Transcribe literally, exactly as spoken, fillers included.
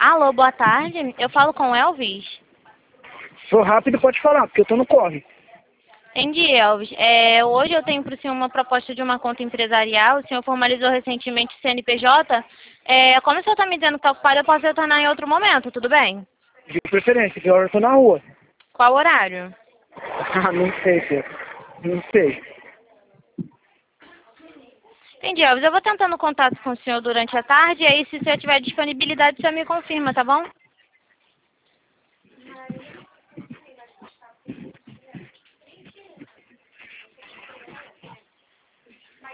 Alô, boa tarde. Eu falo com o Elvis. Sou rápido, pode falar, porque eu tô no corre. Entendi, Elvis. É, hoje eu tenho para o senhor uma proposta de uma conta empresarial. O senhor formalizou recentemente o C N P J. É, como o senhor está me dizendo que está ocupado, eu posso retornar em outro momento, tudo bem? De preferência, que hora eu tô na rua. Qual horário? Ah, não sei, filho. Não sei. Entendi, Elvis. Eu vou tentando contato com o senhor durante a tarde. E aí, se o senhor tiver disponibilidade, o senhor me confirma, tá bom?